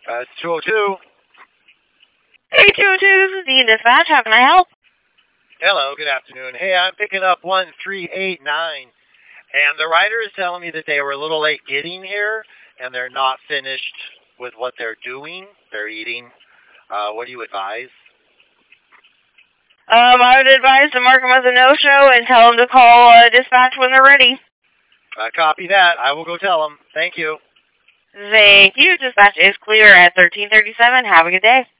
It's 202. Hey, 202, this is Dean Dispatch. How can I help? Hello, good afternoon. Hey, I'm picking up 1389, and the rider is telling me that they were a little late getting here, and they're not finished with what they're doing. They're eating. What do you advise? I would advise to mark them as a no-show and tell them to call dispatch when they're ready. Copy that. I will go tell them. Thank you. Thank you. Dispatch is clear at 1337. Have a good day.